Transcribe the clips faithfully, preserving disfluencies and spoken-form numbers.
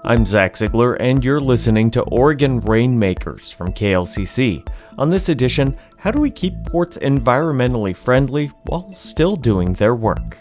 I'm Zach Ziegler, and you're listening to Oregon Rainmakers from K L C C. On this edition, how do we keep ports environmentally friendly while still doing their work?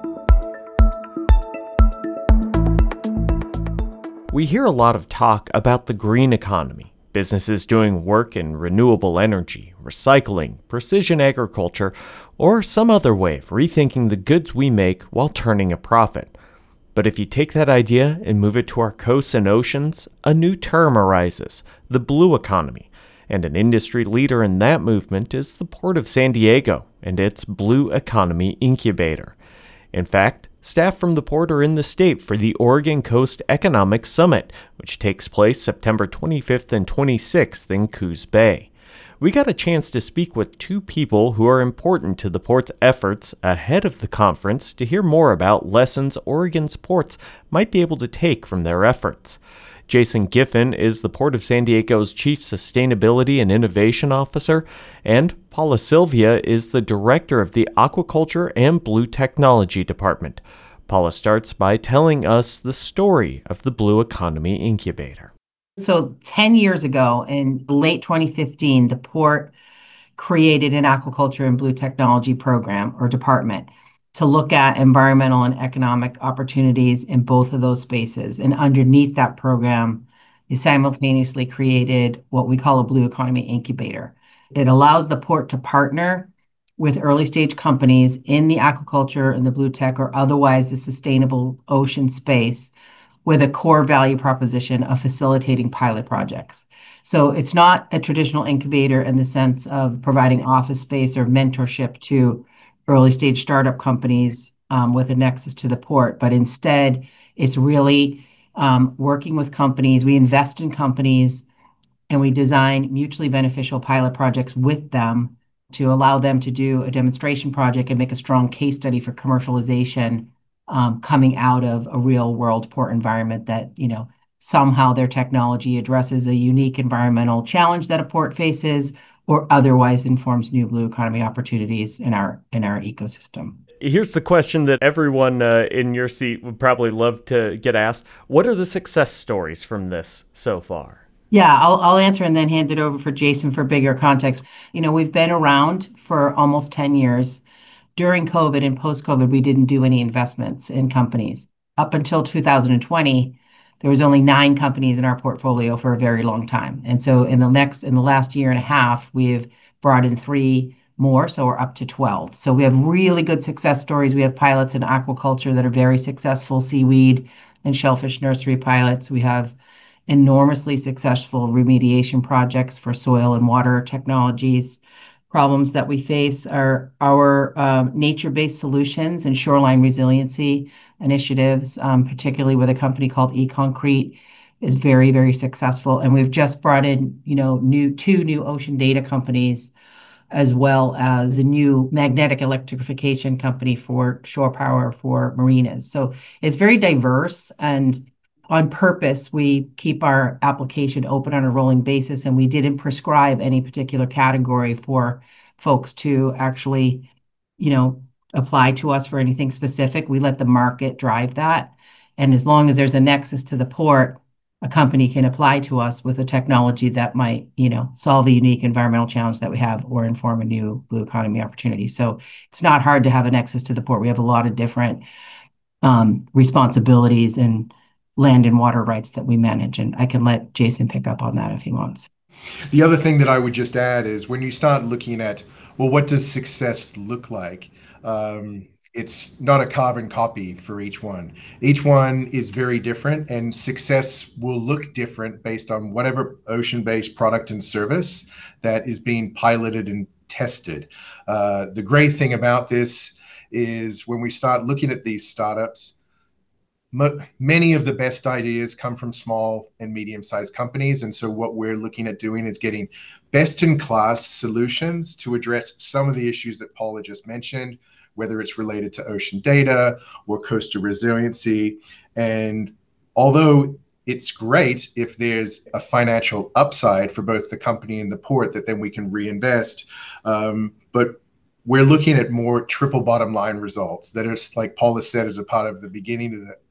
We hear a lot of talk about the green economy, businesses doing work in renewable energy, recycling, precision agriculture, or some other way of rethinking the goods we make while turning a profit. But if you take that idea and move it to our coasts and oceans, a new term arises, the blue economy. And an industry leader in that movement is the Port of San Diego and its Blue Economy Incubator. In fact, staff from the port are in the state for the Oregon Coast Economic Summit, which takes place September twenty-fifth and twenty-sixth in Coos Bay. We got a chance to speak with two people who are important to the port's efforts ahead of the conference to hear more about lessons Oregon's ports might be able to take from their efforts. Jason Giffen is the Port of San Diego's Chief Sustainability and Innovation Officer, and Paula Sylvia is the Director of the Aquaculture and Blue Technology Department. Paula starts by telling us the story of the Blue Economy Incubator. So ten years ago, in late twenty fifteen, the port created an aquaculture and blue technology program or department to look at environmental and economic opportunities in both of those spaces. And underneath that program, they simultaneously created what we call a Blue Economy Incubator. It allows the port to partner with early stage companies in the aquaculture and the blue tech or otherwise the sustainable ocean space with a core value proposition of facilitating pilot projects. So it's not a traditional incubator in the sense of providing office space or mentorship to early stage startup companies um, with a nexus to the port, but instead it's really um, working with companies. We invest in companies and we design mutually beneficial pilot projects with them to allow them to do a demonstration project and make a strong case study for commercialization Um, coming out of a real world port environment that, you know, somehow their technology addresses a unique environmental challenge that a port faces or otherwise informs new blue economy opportunities in our in our ecosystem. Here's the question that everyone uh, in your seat would probably love to get asked. What are the success stories from this so far? Yeah, I'll, I'll answer and then hand it over for Jason for bigger context. You know, we've been around for almost ten years. During COVID and post-COVID, we didn't do any investments in companies. Up until two thousand twenty, there was only nine companies in our portfolio for a very long time. And so in the next, in the last year and a half, we've brought in three more, so we're up to twelve. So we have really good success stories. We have pilots in aquaculture that are very successful, seaweed and shellfish nursery pilots. We have enormously successful remediation projects for soil and water technologies. Problems that we face are our um, nature-based solutions and shoreline resiliency initiatives, um, particularly with a company called eConcrete, is very, very successful. And we've just brought in, you know, new two new ocean data companies, as well as a new magnetic electrification company for shore power for marinas. So it's very diverse, and on purpose, we keep our application open on a rolling basis, and we didn't prescribe any particular category for folks to actually, you know, apply to us for anything specific. We let the market drive that. And as long as there's a nexus to the port, a company can apply to us with a technology that might, you know, solve a unique environmental challenge that we have or inform a new blue economy opportunity. So it's not hard to have a nexus to the port. We have a lot of different um, responsibilities and land and water rights that we manage. And I can let Jason pick up on that if he wants. The other thing that I would just add is when you start looking at, well, what does success look like? Um, it's not a carbon copy for each one. Each one is very different, and success will look different based on whatever ocean-based product and service that is being piloted and tested. Uh, the great thing about this is when we start looking at these startups, many of the best ideas come from small and medium-sized companies. And so what we're looking at doing is getting best-in-class solutions to address some of the issues that Paula just mentioned, whether it's related to ocean data or coastal resiliency. And although it's great if there's a financial upside for both the company and the port that then we can reinvest, um, but we're looking at more triple bottom line results that are, like Paula said, as a part of the beginning of the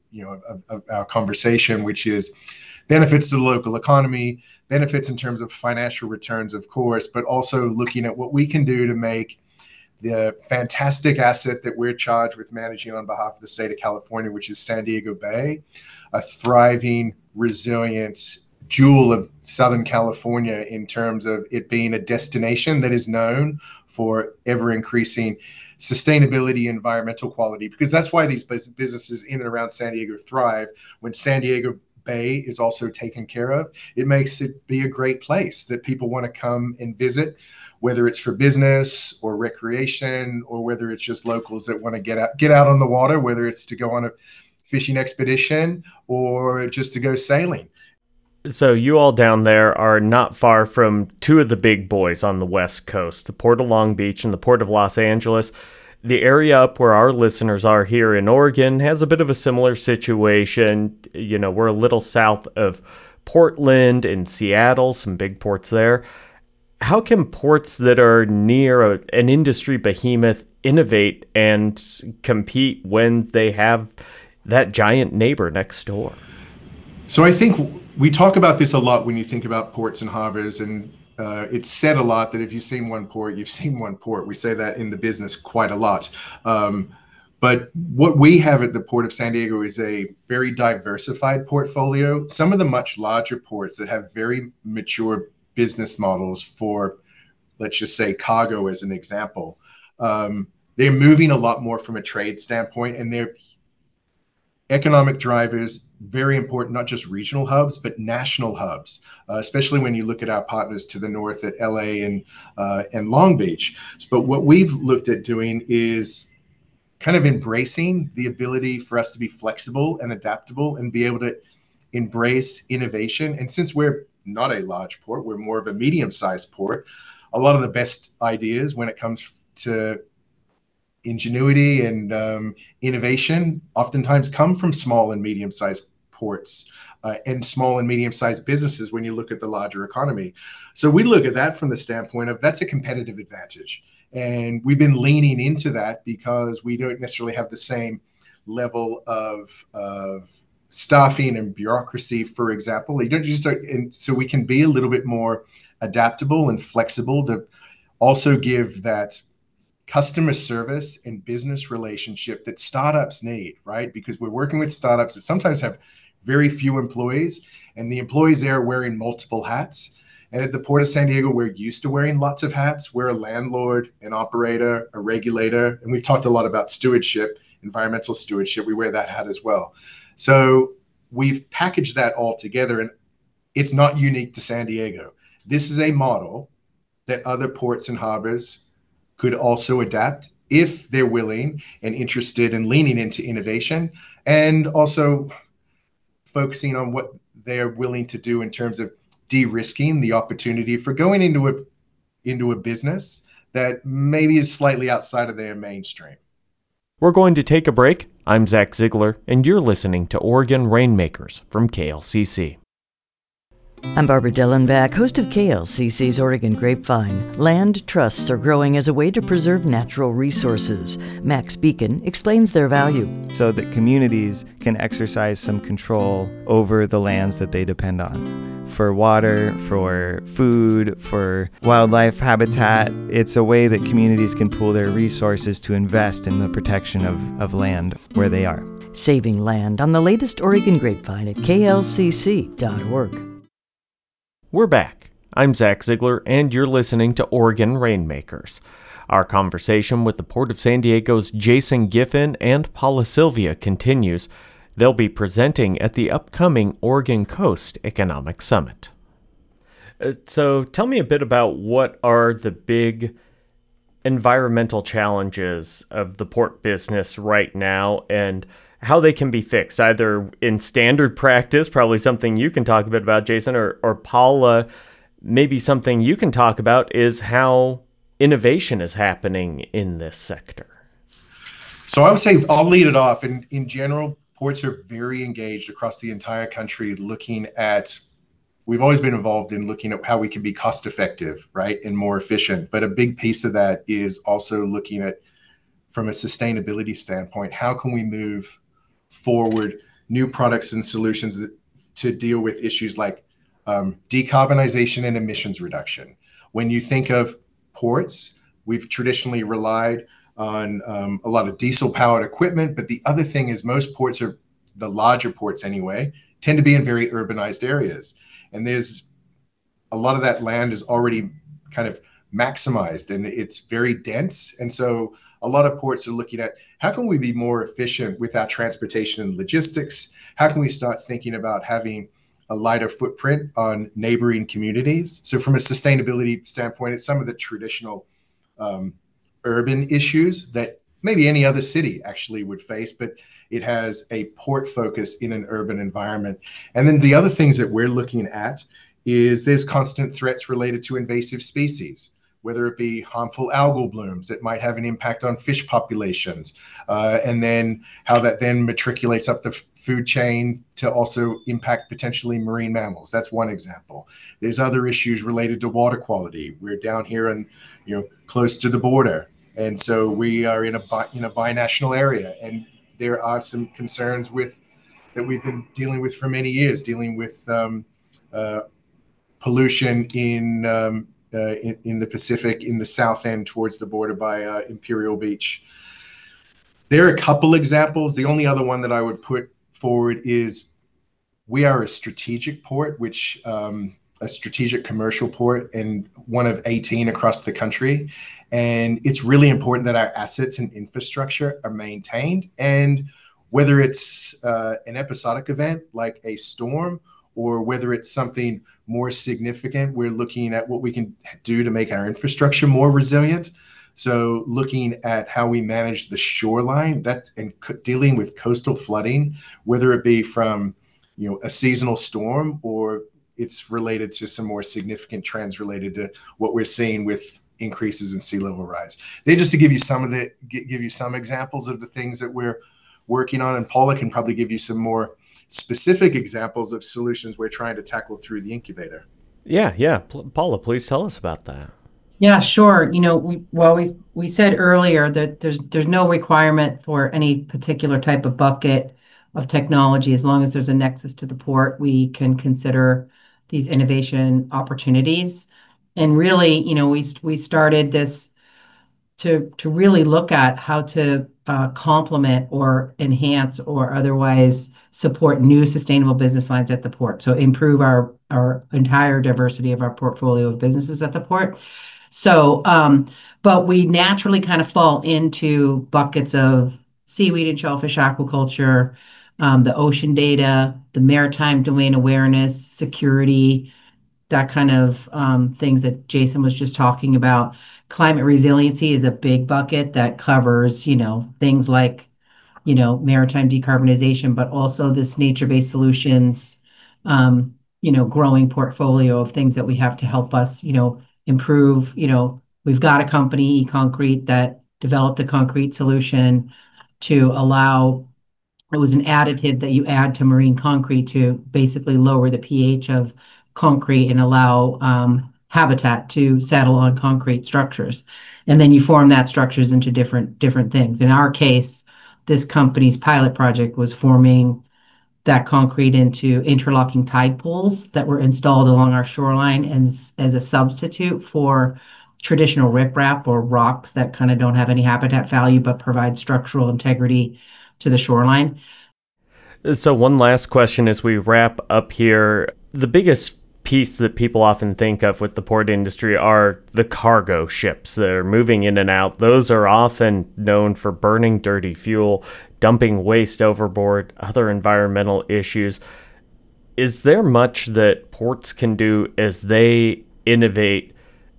you know, of, of our conversation, which is benefits to the local economy, benefits in terms of financial returns, of course, but also looking at what we can do to make the fantastic asset that we're charged with managing on behalf of the state of California, which is San Diego Bay, a thriving, resilient jewel of Southern California in terms of it being a destination that is known for ever increasing sustainability, environmental quality, because that's why these businesses in and around San Diego thrive. When San Diego Bay is also taken care of, it makes it be a great place that people want to come and visit, whether it's for business or recreation, or whether it's just locals that want to get out, get out on the water, whether it's to go on a fishing expedition or just to go sailing. So you all down there are not far from two of the big boys on the West Coast, the Port of Long Beach and the Port of Los Angeles. The area up where our listeners are here in Oregon has a bit of a similar situation. You know, we're a little south of Portland and Seattle, some big ports there. How can ports that are near a, an industry behemoth innovate and compete when they have that giant neighbor next door? So I think we talk about this a lot when you think about ports and harbors, and uh, it's said a lot that if you've seen one port, you've seen one port. We say that in the business quite a lot. Um, but what we have at the Port of San Diego is a very diversified portfolio. Some of the much larger ports that have very mature business models for, let's just say, cargo as an example, um, they're moving a lot more from a trade standpoint, and they're economic drivers, very important, not just regional hubs, but national hubs, uh, especially when you look at our partners to the north at L A and uh, and Long Beach. But what we've looked at doing is kind of embracing the ability for us to be flexible and adaptable and be able to embrace innovation. And since we're not a large port, we're more of a medium-sized port, a lot of the best ideas when it comes to ingenuity and um, innovation oftentimes come from small and medium-sized ports uh, and small and medium-sized businesses when you look at the larger economy. So we look at that from the standpoint of that's a competitive advantage. And we've been leaning into that because we don't necessarily have the same level of, of staffing and bureaucracy, for example. You don't just start, and so we can be a little bit more adaptable and flexible to also give that customer service and business relationship that startups need, right? Because we're working with startups that sometimes have very few employees, and the employees there are wearing multiple hats. And at the Port of San Diego, we're used to wearing lots of hats. We're a landlord, an operator, a regulator, and we've talked a lot about stewardship, environmental stewardship. We wear that hat as well. So we've packaged that all together, and it's not unique to San Diego. This is a model that other ports and harbors could also adapt if they're willing and interested in leaning into innovation, and also focusing on what they're willing to do in terms of de-risking the opportunity for going into a into a business that maybe is slightly outside of their mainstream. We're going to take a break. I'm Zach Ziegler, and you're listening to Oregon Rainmakers from K L C C. I'm Barbara Dellenbach, host of K L C C's Oregon Grapevine. Land trusts are growing as a way to preserve natural resources. Max Beacon explains their value. So that communities can exercise some control over the lands that they depend on. For water, for food, for wildlife habitat, it's a way that communities can pool their resources to invest in the protection of, of land where they are. Saving land on the latest Oregon Grapevine at K L C C dot org. We're back. I'm Zach Ziegler, and you're listening to Oregon Rainmakers. Our conversation with the Port of San Diego's Jason Giffen and Paula Sylvia continues. They'll be presenting at the upcoming Oregon Coast Economic Summit. Uh, so tell me a bit about what are the big environmental challenges of the port business right now and how they can be fixed, either in standard practice, probably something you can talk a bit about, Jason, or, or Paula, maybe something you can talk about is how innovation is happening in this sector. So I would say I'll lead it off. In, in general, ports are very engaged across the entire country looking at, we've always been involved in looking at how we can be cost effective, right, and more efficient. But a big piece of that is also looking at, from a sustainability standpoint, how can we move forward new products and solutions that, to deal with issues like um, decarbonization and emissions reduction. When you think of ports, we've traditionally relied on um, a lot of diesel-powered equipment, but the other thing is most ports are, the larger ports anyway, tend to be in very urbanized areas. And there's a lot of that land is already kind of maximized and it's very dense. And so a lot of ports are looking at how can we be more efficient with our transportation and logistics? How can we start thinking about having a lighter footprint on neighboring communities? So from a sustainability standpoint, it's some of the traditional um, urban issues that maybe any other city actually would face, but it has a port focus in an urban environment. And then the other things that we're looking at is there's constant threats related to invasive species, whether it be harmful algal blooms that might have an impact on fish populations, uh, and then how that then matriculates up the f- food chain to also impact potentially marine mammals. That's one example. There's other issues related to water quality. We're down here and, you know, close to the border. And so we are in a bi- in a binational area, and there are some concerns with that we've been dealing with for many years, dealing with um, uh, pollution in, um, uh, in in the Pacific, in the south end towards the border by uh, Imperial Beach. There are a couple examples. The only other one that I would put forward is we are a strategic port, which um, a strategic commercial port and one of eighteen across the country. And it's really important that our assets and infrastructure are maintained. And whether it's uh, an episodic event like a storm, or whether it's something more significant, we're looking at what we can do to make our infrastructure more resilient. So looking at how we manage the shoreline that and co- dealing with coastal flooding, whether it be from, you know, a seasonal storm or it's related to some more significant trends related to what we're seeing with increases in sea level rise. They just to give you some of the give you some examples of the things that we're working on, and Paula can probably give you some more specific examples of solutions we're trying to tackle through the incubator. Yeah, yeah. P- Paula, please tell us about that. Yeah, sure. You know, we well we we said earlier that there's there's no requirement for any particular type of bucket of technology. As long as there's a nexus to the port, we can consider these innovation opportunities. And really, you know, we we started this to to really look at how to uh, complement or enhance or otherwise support new sustainable business lines at the port. So improve our our entire diversity of our portfolio of businesses at the port. So, um, but we naturally kind of fall into buckets of seaweed and shellfish aquaculture, um, the ocean data, the maritime domain awareness, security, that kind of um, things that Jason was just talking about. Climate resiliency is a big bucket that covers, you know, things like, you know, maritime decarbonization, but also this nature-based solutions, um, you know, growing portfolio of things that we have to help us, you know, improve. You know, we've got a company, eConcrete, that developed a concrete solution to allow, it was an additive that you add to marine concrete to basically lower the pH of concrete and allow um, habitat to settle on concrete structures. And then you form that structures into different different things. In our case, this company's pilot project was forming that concrete into interlocking tide pools that were installed along our shoreline as, as a substitute for traditional riprap or rocks that kind of don't have any habitat value but provide structural integrity to the shoreline. So one last question as we wrap up here. The biggest piece that people often think of with the port industry are the cargo ships that are moving in and out. Those are often known for burning dirty fuel, dumping waste overboard, other environmental issues. Is there much that ports can do as they innovate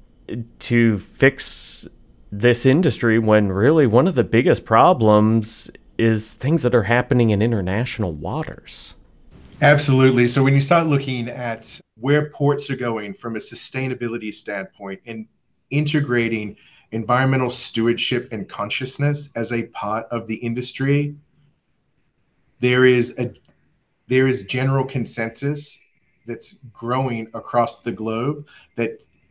to fix this industry when really one of the biggest problems is things that are happening in international waters? Absolutely. So when you start looking at where ports are going from a sustainability standpoint and integrating environmental stewardship and consciousness as a part of the industry, there is a there is general consensus that's growing across the globe that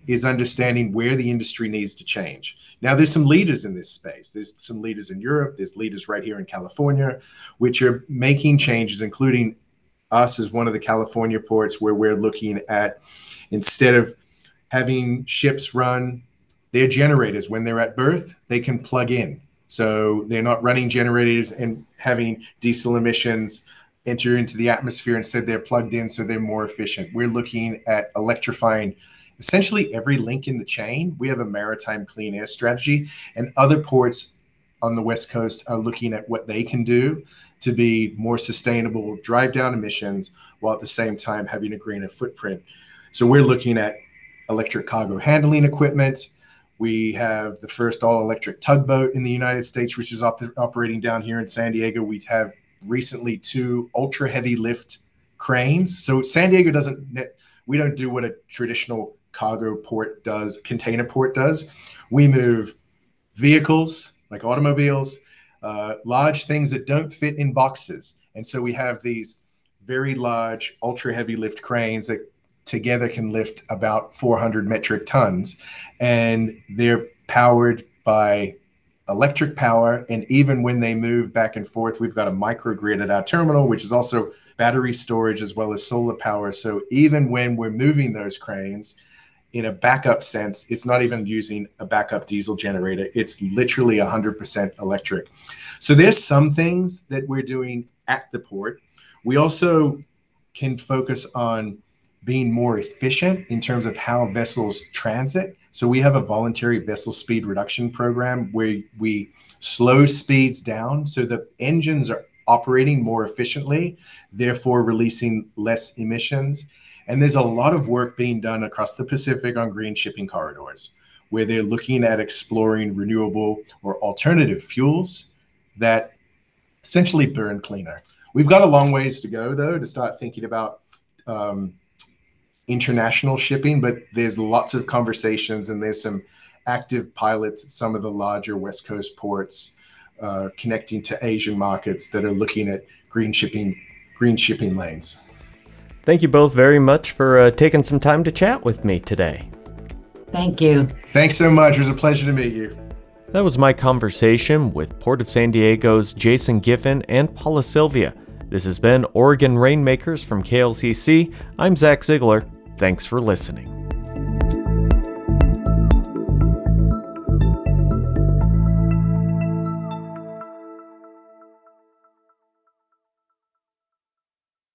is understanding where the industry needs to change. Now, there's some leaders in this space. There's some leaders in Europe. There's leaders right here in California, which are making changes, including us as one of the California ports, where we're looking at, instead of having ships run their generators when they're at berth, they can plug in. So they're not running generators and having diesel emissions enter into the atmosphere. Instead, they're plugged in, so they're more efficient. We're looking at electrifying essentially every link in the chain. We have a maritime clean air strategy, and other ports on the West Coast are looking at what they can do to be more sustainable, drive down emissions, while at the same time having a greener footprint. So we're looking at electric cargo handling equipment. We have the first all-electric tugboat in the United States, which is op- operating down here in San Diego. We have recently two ultra-heavy lift cranes. So San Diego doesn't, we don't do what a traditional cargo port does, container port does. We move vehicles like automobiles, uh, large things that don't fit in boxes. And so we have these very large ultra-heavy lift cranes that together can lift about four hundred metric tons, and they're powered by electric power. And even when they move back and forth, we've got a microgrid at our terminal, which is also battery storage as well as solar power. So even when we're moving those cranes in a backup sense, it's not even using a backup diesel generator. It's literally one hundred percent electric. So there's some things that we're doing at the port. We also can focus on being more efficient in terms of how vessels transit. So we have a voluntary vessel speed reduction program where we slow speeds down so the engines are operating more efficiently, therefore releasing less emissions. And there's a lot of work being done across the Pacific on green shipping corridors, where they're looking at exploring renewable or alternative fuels that essentially burn cleaner. We've got a long ways to go, though, to start thinking about um, international shipping, but there's lots of conversations, and there's some active pilots at some of the larger West Coast ports uh, connecting to Asian markets that are looking at green shipping, green shipping lanes. Thank you both very much for uh, taking some time to chat with me today. Thank you. Thanks so much. It was a pleasure to meet you. That was my conversation with Port of San Diego's Jason Giffen and Paula Sylvia. This has been Oregon Rainmakers from K L C C. I'm Zach Ziegler. Thanks for listening.